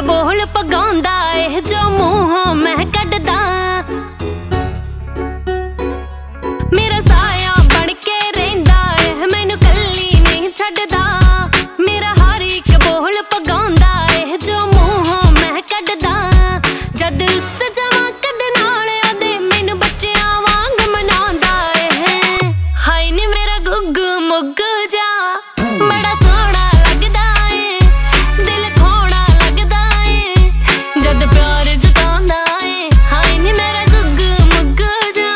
ਬੋਲ ਪਗਾਉਂਦਾ ਏ ਜੋ ਮੂੰਹੋਂ ਮੈਂ ਕੱਢਦਾ। ਮੇਰਾ ਸਾਇਆ ਬਣ ਕੇ ਰਹਿੰਦਾ ਏ ਮੈਨੂੰ ਕੱਲੀ ਨਹੀਂ ਛੱਡਦਾ। ਮੇਰਾ ਹਰ ਇੱਕ ਬੋਲ ਪਗਾਉਂਦਾ ਏ ਜੋ ਮੂੰਹੋਂ ਮੈਂ ਕੱਢਦਾ। ਜਦ ਰੁੱਸ ਜਾਵਾਂ ਕਦੇ ਨਾਲ ਉਹਦੇ ਮੈਨੂੰ ਬੱਚਿਆਂ ਵਾਂਗ ਮਨਾਉਂਦਾ ਏ। ਹਾਏ ਨੀ ਮੇਰਾ ਗੁੱਗੂ ਮੁੱਗੂ ਜਾ ਬੜਾ ਸੋਹਣਾ ਲੱਗਦਾ ਏ, ਦਿਲ ਖੋਣਾ ਲੱਗਦਾ ਏ ਜਦ ਪਿਆਰ ਜਤਾਉਂਦਾ ਏ। ਹਾਏ ਨੀ ਮੇਰਾ ਗੁੱਗੂ ਮੁੱਗੂ ਜਾ।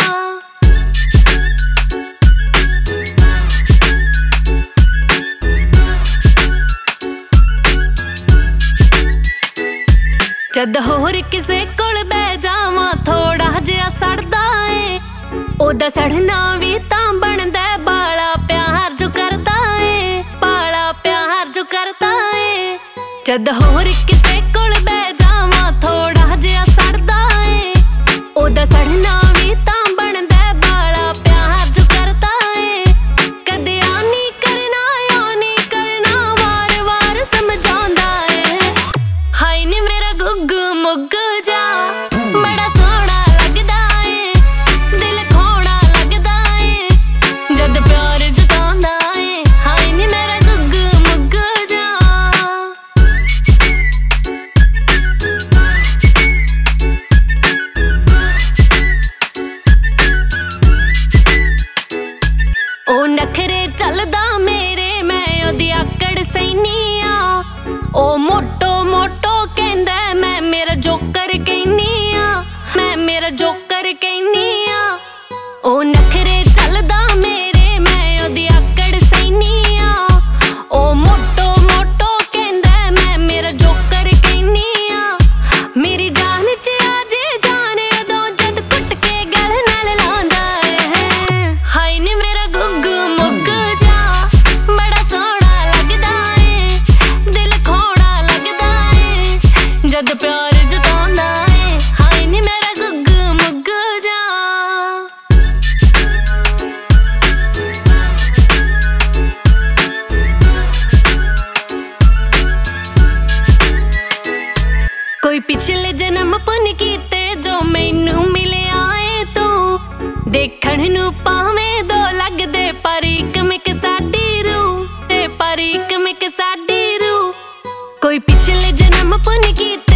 ਜਦ ਹੋਰ ਕਿਸੇ ਕੋਲ ਬਹਿ ਜਾਵਾਂ ਥੋੜਾ ਜਿਹਾ ਸੜਦਾ ਏ। ਉਹਦਾ ਸੜਨਾ ਵੀ ਤਾਂ ਬਣਦਾ ਬਾਲਾ ਪਿਆਰ ਜੋ ਕਰਦਾ ਏ, ਬਾਲਾ ਪਿਆਰ ਜੋ ਕਰਦਾ ਏ। ਜਦ ਹੋਰ ਕਿਸੇ ਕੋਲ ਬਹਿ ਜਾਵਾਂ ਥੋੜਾ ਜਿਹਾ ਸੜਦਾ ਏ। ਉਹਦਾ ਸੜਨਾ ਵੀ ਤਾਂ ਬਣਦਾ ਬਾਲਾ ਪਿਆਰ ਜੋ ਕਰਦਾ ਏ। ਕਦੇ ਆ ਨੀ ਕਰਨਾ ਆ ਨੀ ਕਰਨਾ ਵਾਰ ਵਾਰ ਸਮਝਾਉਂਦਾ ਏ। ਹਾਏ ਨੀ ਮੇਰਾ ਗੁੱਗੂ ਮੁੱਗੂ ਜਾ ਬੜਾ ਸੋਹਣਾ ਲੱਗਦਾ ਏ, ਦਿਲ ਖੋਣਾ ਲੱਗਦਾ ਏ ਜਦ ਪਿਆਰ ਜਤਾਉਂਦਾ ਏ। ਹਾਏ ਨੀ ਮੇਰਾ ਗੁੱਗੂ ਮੁੱਗੂ ਜਾ। ਉਹ ਨਖਰੇ ਚੱਲਦਾ ਮੇਰੇ ਮੈਂ ਉਹਦੀ ਆਕੜ ਸੈਨੀ ਆ। ਉਹ ਮੋਟੋ ਮੋਟੋ ਕਹਿੰਦਾ ਮੈਂ ਮੇਰਾ ਜੋਕਰ ਕਹਿਨੀ ਆ, ਮੈਂ ਮੇਰਾ ਜੋਕਰ ਕਹਿਨੀ ਆ। ਉਹ ਨਖਰੇ ਚੱਲਦਾ ਮੇਰੇ ਮੈਂ ਉਹਦੀ ਆਕੜ ਸੈਨੀ ਆ। ਉਹ ਮੋਟੋ ਮੋਟੋ ਕਹਿੰਦਾ ਮੈਂ ਮੇਰਾ ਜੋਕਰ ਕਹਿਨੀ ਆ। ਮੇਰੀ ਜਾਨ ਚ ਆ ਜੇ ਜਾਣੇ ਉਦੋਂ ਜਦ ਕੁੱਟ ਕੇ ਗਲ ਨਾਲ ਲਾਉਂਦਾ ਏ। ਹਾਏ ਨੀ ਮੇਰਾ ਗੁੱਗੂ ਮੁੱਗੂ ਜਾ ਬੜਾ ਸੋਹਣਾ ਲੱਗਦਾ ਏ, ਦਿਲ ਖੋਣਾ ਲੱਗਦਾ ਏ ਜਦ ਪਿਆਰ ਜਤਾਉਂਦਾ ਏ। ਹਾਏ ਨੀ ਮੇਰਾ ਗੁੱਗੂ ਮੁੱਗੂ ਜਾ। ਕੋਈ ਪਿਛਲੇ ਜਨਮ ਪੁੰਨ ਕੀਤੇ ਜੋ ਮੈਨੂੰ ਮਿਲਿਆ ਏ ਤੂੰ। ਦੇਖਣ ਨੂੰ ਭਾਵੇਂ ਦੋ ਲੱਗਦੇ ਪਰ ਇੱਕ ਮਿਕ ਸਾਡੀ ਰੂਹ ਤੇ ਪਰ ਇੱਕ ਮਿਕ ਸਾਡੀ ਰੂਹ। ਕੋਈ ਪਿਛਲੇ ਜਨਮ ਪੁੰਨ ਕੀਤੇ